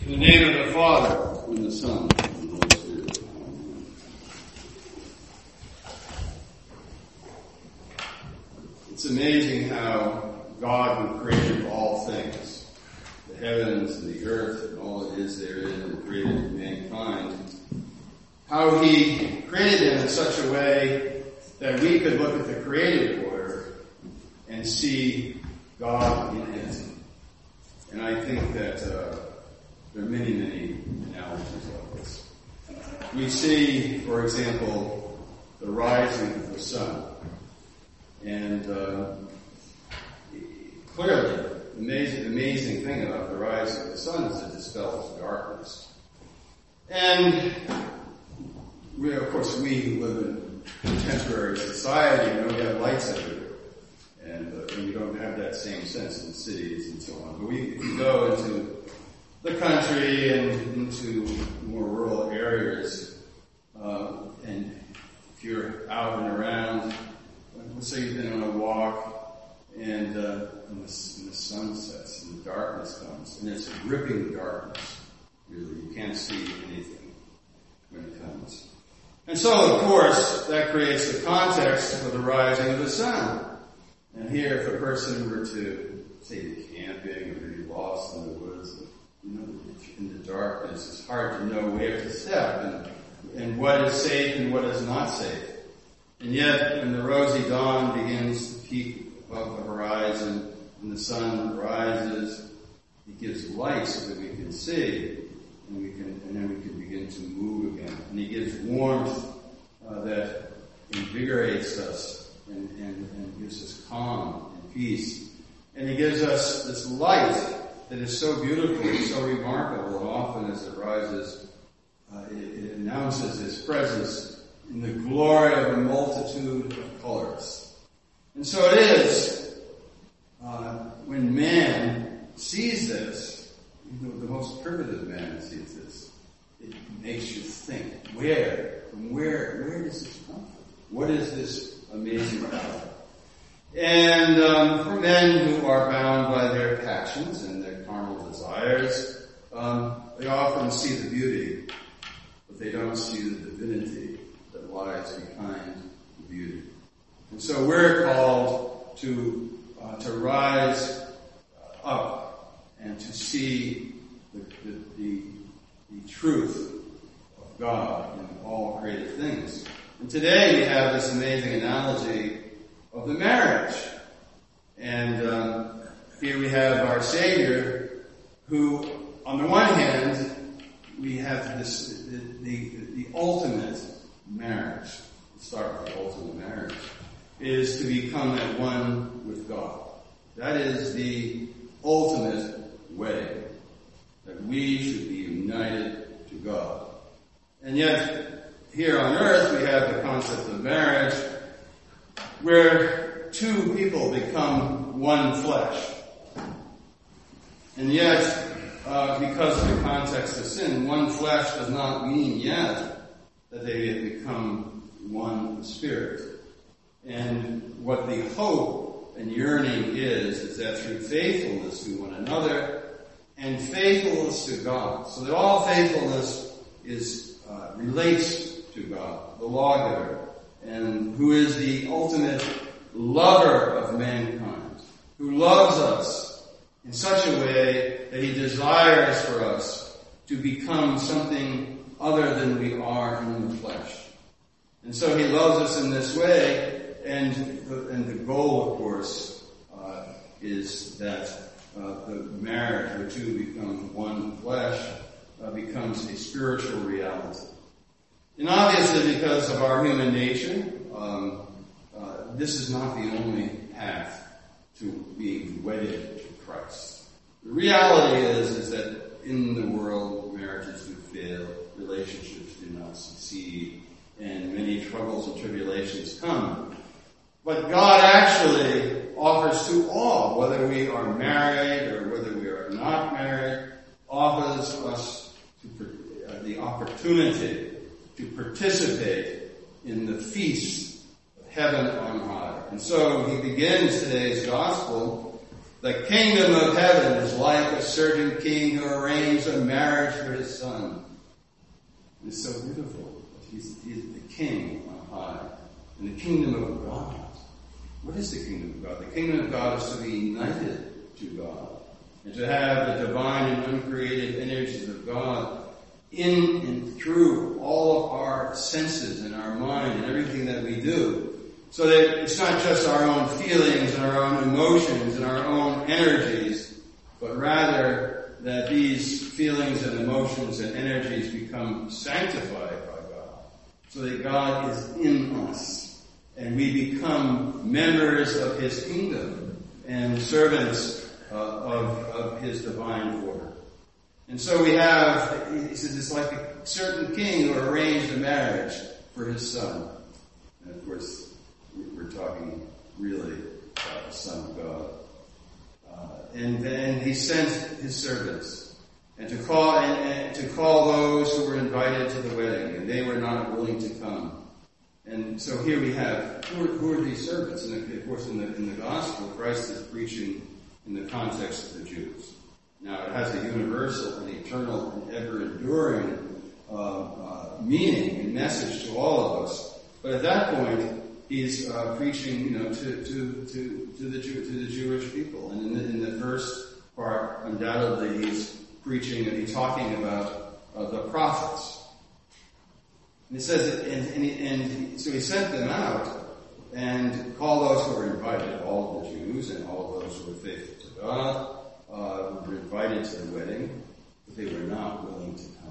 In the name of the Father, and the Son, and the Holy Spirit. Amen. It's amazing how God, who created all things, the heavens and the earth and all it is therein, and created mankind, how He created them in such a way that we could look at the created order and see God in it. And I think that there are many, many analogies like this. We see, for example, the rising of the sun. And clearly, the amazing thing about the rising of the sun is it dispels darkness. And we who live in contemporary society, we have lights everywhere. And you don't have that same sense in cities and so on. But if you go into the country and into more rural areas, and if you're out and around, let's say you've been on a walk, and the sun sets and the darkness comes, and it's a gripping darkness. Really, you can't see anything when it comes. And so, of course, that creates the context for the rising of the sun. And here, if a person were to, say, camping or be lost in the woods, in the darkness, it's hard to know where to step and what is safe and what is not safe. And yet, when the rosy dawn begins to peak above the horizon and the sun rises, it gives light so that we can see, and then we can begin to move again. And He gives warmth that invigorates us and gives us calm and peace. And He gives us this light that is so beautiful and so remarkable, and often as it rises, it announces His presence in the glory of a multitude of colors. And so it is, when man sees this, the most primitive man sees this, it makes you think, where does this come from? What is this amazing power? And for men who are bound by their passions and their carnal desires, they often see the beauty, but they don't see the divinity that lies behind the beauty. And so we're called to rise up and to see the truth of God in all created things. And today we have this amazing analogy of the marriage. And here we have our Savior, who, on the one hand, we have the ultimate marriage. Let's start with the ultimate marriage, is to become at one with God. That is the ultimate wedding, that we should be united to God. And yet, here on earth, we have the concept of marriage, where two people become one flesh. And yet, because of the context of sin, one flesh does not mean yet that they have become one spirit. And what the hope and yearning is that through faithfulness to one another and faithfulness to God, so that all faithfulness relates to God, the lawgiver, and who is the ultimate lover of mankind, who loves us in such a way that He desires for us to become something other than we are in the flesh. And so He loves us in this way, and the goal, of course, is that the marriage, where two become one flesh, becomes a spiritual reality. And obviously, because of our human nature, this is not the only path to being wedded to Christ. The reality is that in the world, marriages do fail, relationships do not succeed, and many troubles and tribulations come. But God actually offers to all, whether we are married or whether we are not married, offers us the opportunity to participate in the feast of heaven on high. And so He begins today's gospel. The kingdom of heaven is like a certain king who arranged a marriage for his son. It's so beautiful. He's the king on high. In the kingdom of God. What is the kingdom of God? The kingdom of God is to be united to God. And to have the divine and uncreated energies of God in and through all of our senses and our mind and everything that we do. So that it's not just our own feelings and our own emotions and our own energies, but rather that these feelings and emotions and energies become sanctified by God. So that God is in us and we become members of His kingdom and servants of His divine order. And so we have, he says, it's like a certain king who arranged a marriage for his son. And of course, we're talking really about the Son of God. And then he sent his servants and to call those who were invited to the wedding, and they were not willing to come. And so here we have, who are these servants? And of course, in the gospel, Christ is preaching in the context of the Jews. Now, it has a universal and eternal and ever-enduring meaning and message to all of us. But at that point, he's preaching, to the Jewish people. And in the first part, undoubtedly, he's preaching and he's talking about the prophets. And it says, and so he sent them out and called those who were invited, all of the Jews and all of those who were faithful to God. Were invited to the wedding, but they were not willing to come.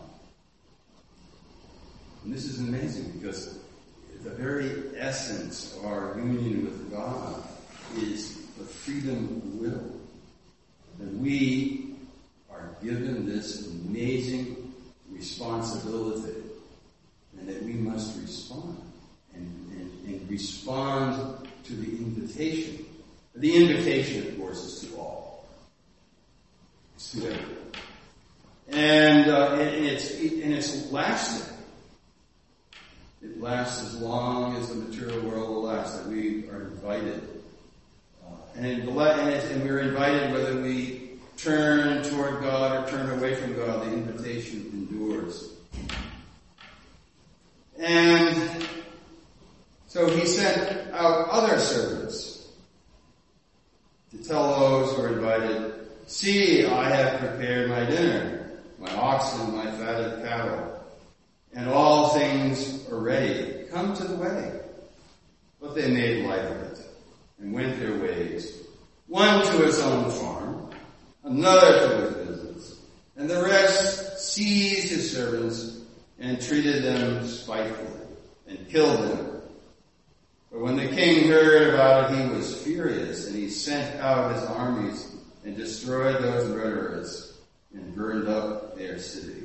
And this is amazing because the very essence of our union with God is the freedom of will. That we are given this amazing responsibility and that we must respond and respond to the invitation. The invitation, of course, is to all. It's to everyone. And it's lasting. It lasts as long as the material world will last, that we are invited. And we're invited whether we turn toward God or turn away from God, the invitation endures. And so he sent out other servants to tell those who are invited, "See, I have prepared my dinner, my oxen, my fatted cattle, and all things are ready. Come to the wedding." But they made light of it and went their ways, one to his own farm, another to his business, and the rest seized his servants and treated them spitefully and killed them. But when the king heard about it, he was furious, and he sent out his armies and destroyed those murderers and burned up their city.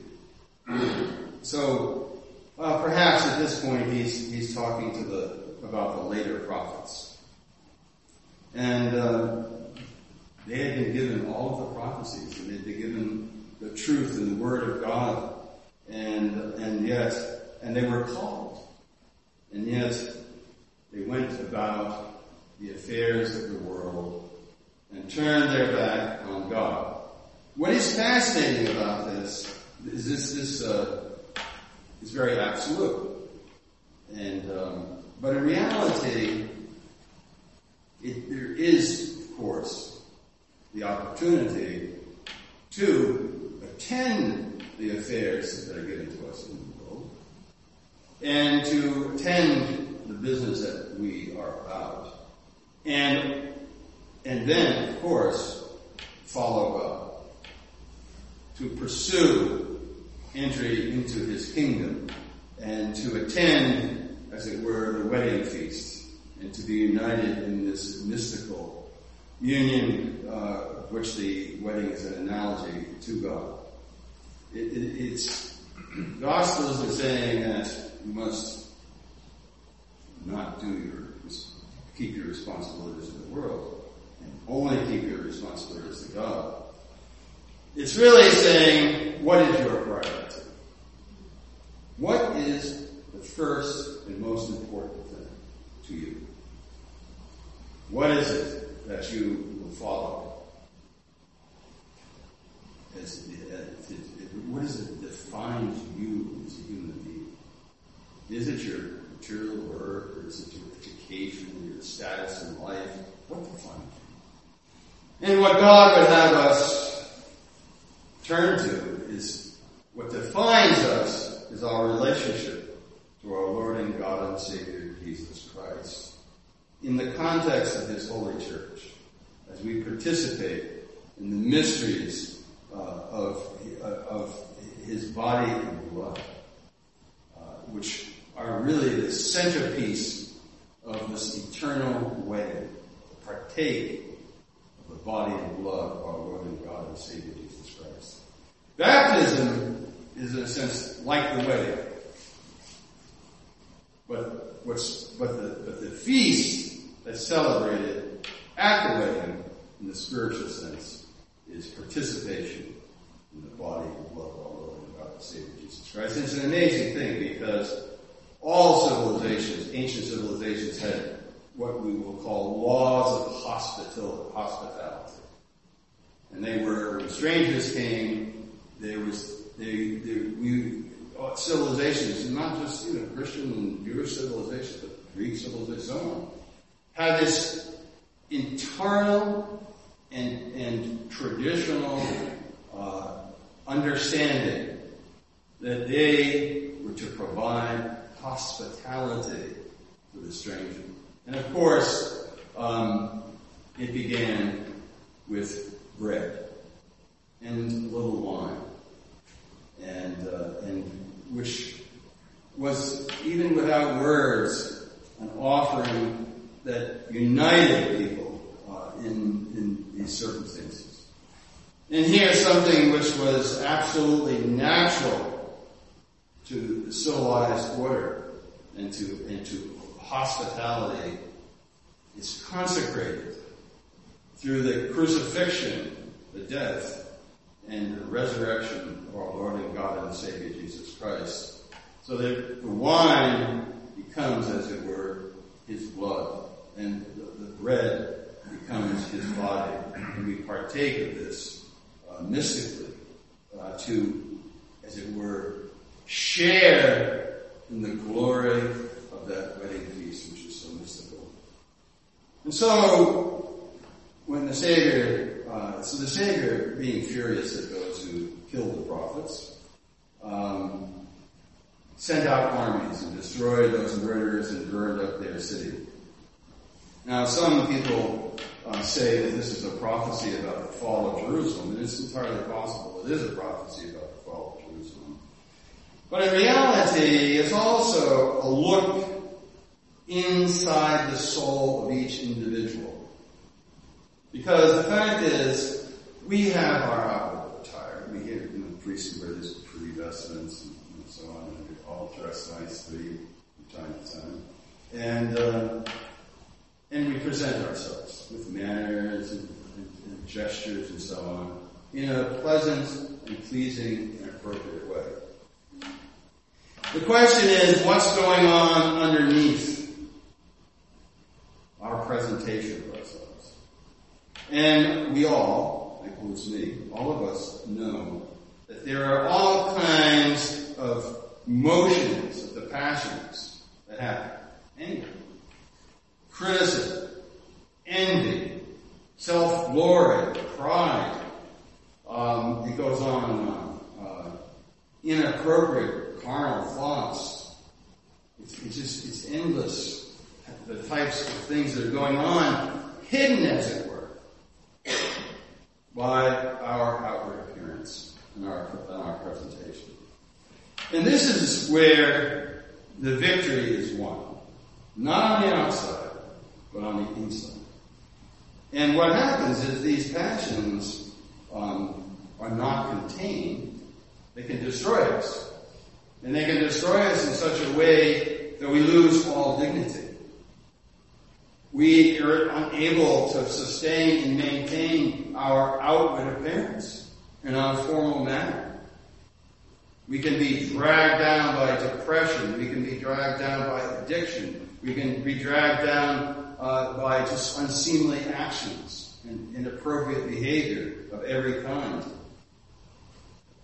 So perhaps at this point he's talking about the later prophets, and they had been given all of the prophecies, and they'd been given the truth and the word of God, and they were called, and yet they went about the affairs of the world and turned their back on God. What is fascinating about this is this is very absolute, and but in reality, there is, of course, the opportunity to attend the affairs that are given to us in the world, and to attend the business that we are about, and then, of course, follow God, to pursue entry into His kingdom, and to attend, as it were, the wedding feast, and to be united in this mystical union, which the wedding is an analogy to God. It's Gospels are saying that you must not keep your responsibilities in the world, and only keep your responsibilities to God. It's really saying, what is your priority? What is the first and most important thing to you? What is it that you will follow? what is it that defines you as a human being? Is it your material worth, or is it your education, your status in life? What defines you? And what God would have us turn to is what defines us is our relationship to our Lord and God and Savior, Jesus Christ. In the context of His holy church, as we participate in the mysteries of His body and blood, which are really the centerpiece of this eternal wedding, to partake of the body and blood of our Lord and God and Savior Jesus Christ. Baptism is, in a sense, like the wedding. But the feast that's celebrated at the wedding, in the spiritual sense, is participation in the body and blood of our Lord and God and Savior Jesus Christ. It's an amazing thing because all civilizations, ancient civilizations, had what we will call laws of hospitality. And they were, when strangers came, civilizations, not just Christian and Jewish civilizations, but Greek civilizations, so on, had this internal and traditional understanding that they were to provide hospitality to the stranger. And of course, it began with bread and a little wine, and which was, even without words, an offering that united people in these circumstances. And here's something which was absolutely natural to the civilized order and to hospitality. It's consecrated through the crucifixion, the death, and the resurrection of our Lord and God and Savior Jesus Christ. So that the wine becomes, as it were, His blood, and the bread becomes His body. And we partake of this mystically to, as it were, share in the glory of that wedding feast, which is so mystical. And so, when the Savior, being furious at those who killed the prophets, sent out armies and destroyed those murderers and burned up their city. Now, some people say that this is a prophecy about the fall of Jerusalem, and it's entirely possible it is a prophecy about the fall of Jerusalem. But in reality, it's also a look inside the soul of each individual. Because the fact is, we have our outward attire. We hear priests wear these pretty vestments and so on, and we all dress nicely from time to time. And we present ourselves with manners and gestures and so on in a pleasant and pleasing and appropriate way. The question is, what's going on underneath our presentation of ourselves? And we all, includes me, all of us know that there are all kinds of motions of the passions that happen. Anger, criticism, envy, self-glory, pride. It goes on and on. Inappropriate carnal thoughts. It's endless. The types of things that are going on, hidden as it were, by our outward appearance and our presentation. And this is where the victory is won. Not on the outside, but on the inside. And what happens is these passions are not contained. They can destroy us. And they can destroy us in such a way that we lose all dignity. We are unable to sustain and maintain our outward appearance in our formal manner. We can be dragged down by depression. We can be dragged down by addiction. We can be dragged down by just unseemly actions and inappropriate behavior of every kind.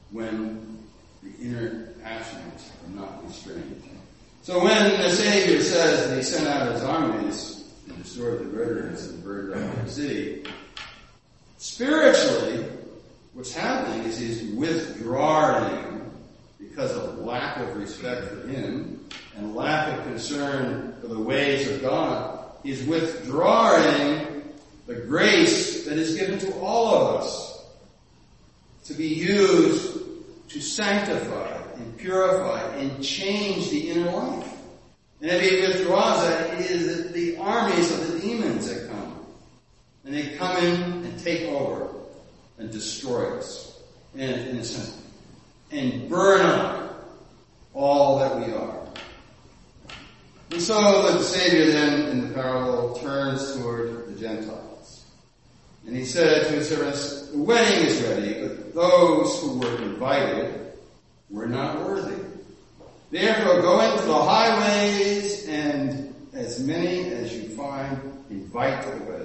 when the inner passions are not restrained. So when the Savior says that he sent out his armies to destroy the murderers and burn down the city, spiritually, what's happening is he's withdrawing because of lack of respect for him and lack of concern for the ways of God. He's withdrawing the grace that is given to all of us to be used to sanctify and purify and change the inner life. And if he withdraws that, it is the armies of the demons that come. And they come in and take over and destroy us, in a sense, and burn up all that we are. And so the Savior then, in the parable, turns toward the Gentiles. And he said to his servants, the wedding is ready, but those who were invited were not worthy. Therefore go into the highways, and as many as you find, invite to the wedding.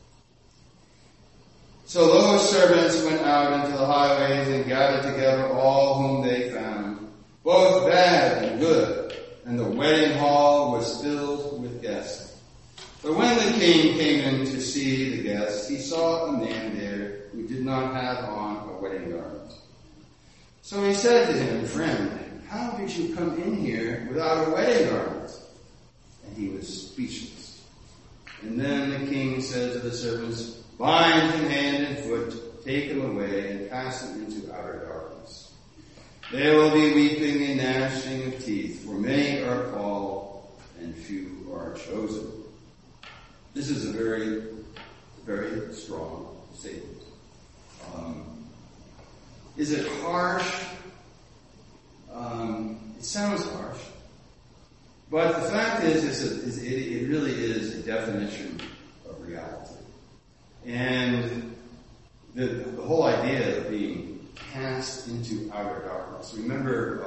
So those servants went out into the highways and gathered together all whom they found, both bad and good, and the wedding hall was filled with guests. But when the king came in to see the guests, he saw a man there who did not have on a wedding garment. So he said to him, friend, how did you come in here without a wedding garment? And he was speechless. And then the king said to the servants, bind him hand and foot, take him away, and cast him into outer darkness. There will be weeping and gnashing of teeth, for many are called, and few are chosen. This is a very, very strong statement. Is it harsh? It sounds harsh. But the fact is it really is a definition of reality. And the whole idea of being cast into outer darkness. Remember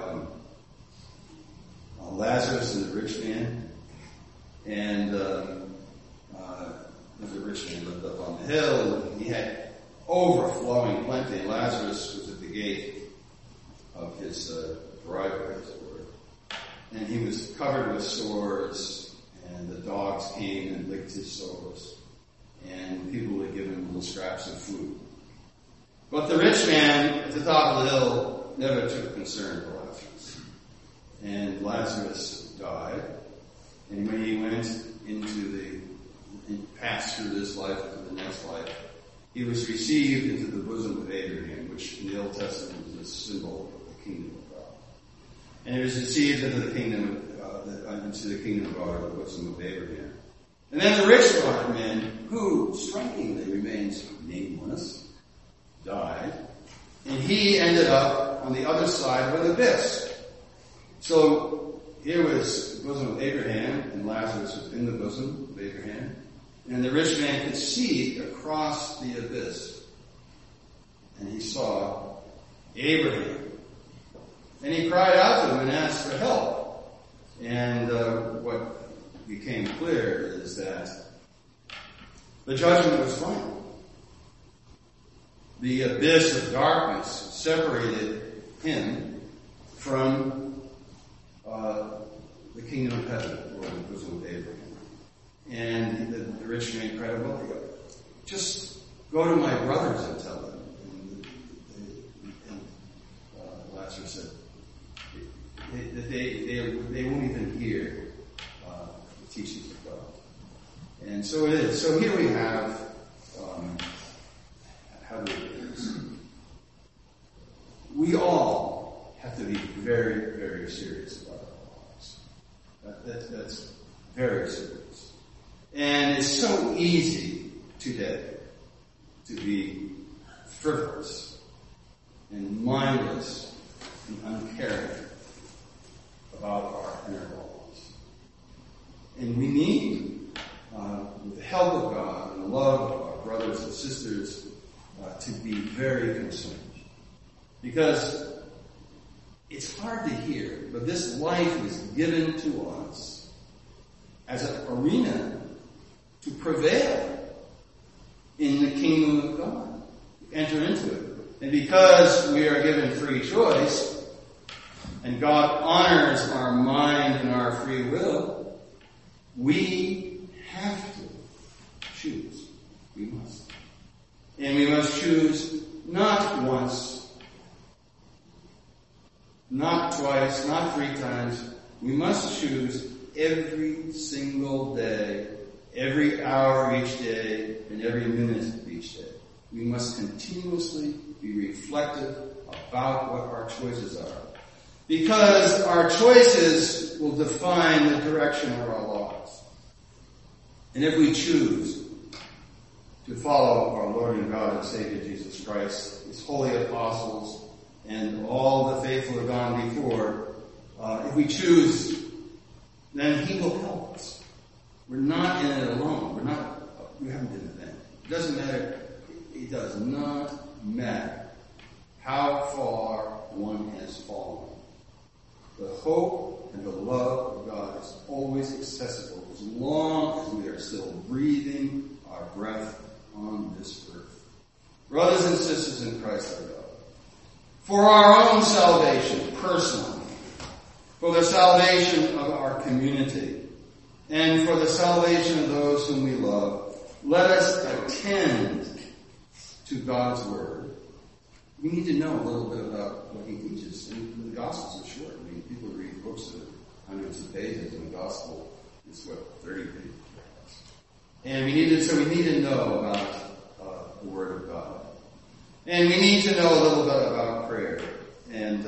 Lazarus and the rich man? And the rich man lived up on the hill, and he had overflowing plenty. Lazarus was at the gate of his driveway, as it were. And he was covered with sores, and the dogs came and licked his sores. And people would give him little scraps of food. But the rich man at the top of the hill never took concern for Lazarus. And Lazarus died. And when he went passed through this life into the next life, he was received into the bosom of Abraham, which in the Old Testament is a symbol of the kingdom of God. And he was received into the kingdom of God, or the bosom of Abraham. And then the rich man, who strikingly remains nameless, died, and he ended up on the other side of the abyss. So here was the bosom of Abraham, and Lazarus was in the bosom of Abraham, and the rich man could see across the abyss, and he saw Abraham. And he cried out to him and asked for help. And what became clear is that the judgment was final. The abyss of darkness separated him from the kingdom of heaven, or the bosom of Abraham. And the rich man cried, well, just go to my brothers and tell them. And Lazarus said that they won't even hear the teachings of God. And so it is. So here we have, how do we do this? We all have to be very, very serious about our lives. That's very serious. And it's so easy today to be frivolous and mindless and uncaring about our inner lives. And we need, with the help of God and the love of our brothers and sisters, to be very concerned. Because it's hard to hear, but this life is given to us as an arena to prevail in the kingdom of God, enter into it. And because we are given free choice, and God honors our mind and our free will, we have to choose. We must. And we must choose not once, not twice, not 3 times. We must choose every single day, every hour of each day, and every minute of each day. We must continuously be reflective about what our choices are. Because our choices will define the direction of our lives. And if we choose to follow our Lord and God and Savior Jesus Christ, His holy apostles, and all the faithful who have gone before, if we choose, then He will help us. We're not in it alone. We haven't been abandoned. It doesn't matter. It does not matter how far one has fallen. The hope and the love of God is always accessible as long as we are still breathing our breath on this earth. Brothers and sisters in Christ our God, for our own salvation, personally, for the salvation of our community, and for the salvation of those whom we love, let us attend to God's Word. We need to know a little bit about what He teaches. And the Gospels are short. I mean, people read books that are hundreds of pages, and the Gospel is 30 pages. And we need to know about the Word of God. And we need to know a little bit about prayer. And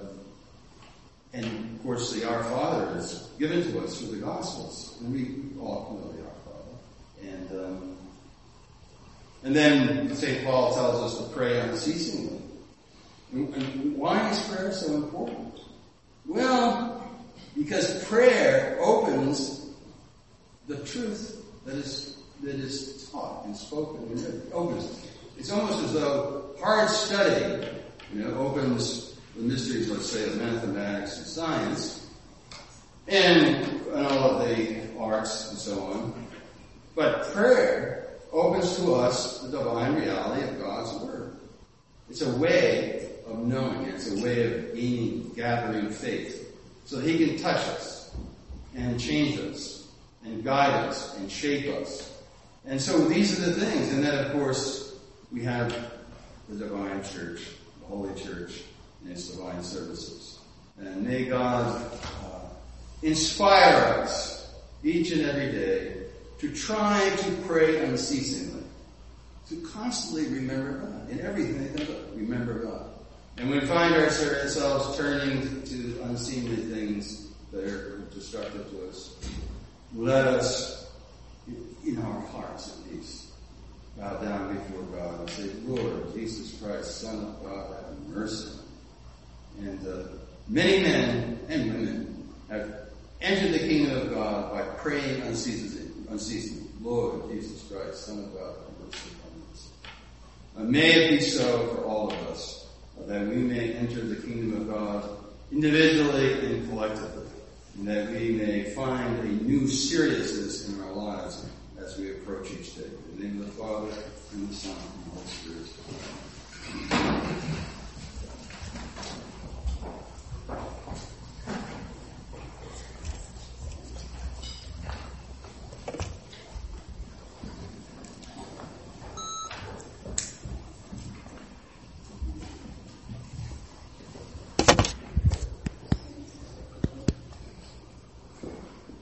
of course, the Our Father is given to us through the Gospels. And we all know the Our Father. And then St. Paul tells us to pray unceasingly. And why is prayer so important? Well, because prayer opens the truth that is taught and spoken and written. Opens. It's almost as though hard study, opens the mysteries, let's say, of mathematics and science, and all of the arts and so on. But prayer opens to us the divine reality of God's Word. It's a way of knowing. It's a way of gathering faith, so that He can touch us and change us and guide us and shape us. And so these are the things. And then, of course, we have the divine church, the Holy Church, and its divine services. And may God inspire us each and every day to try to pray unceasingly, to constantly remember God. In everything that comes up, remember God. And when we find ourselves turning to unseemly things that are destructive to us, let us, in our hearts at least, bow down before God and say, Lord Jesus Christ, Son of God, have mercy. And many men and women have entered the kingdom of God by praying unceasingly. Lord Jesus Christ, Son of God, have mercy upon us. May it be so for all of us, that we may enter the kingdom of God individually and collectively, and that we may find a new seriousness in our lives as we approach each day. In the name of the Father, and the Son, and the Holy Spirit.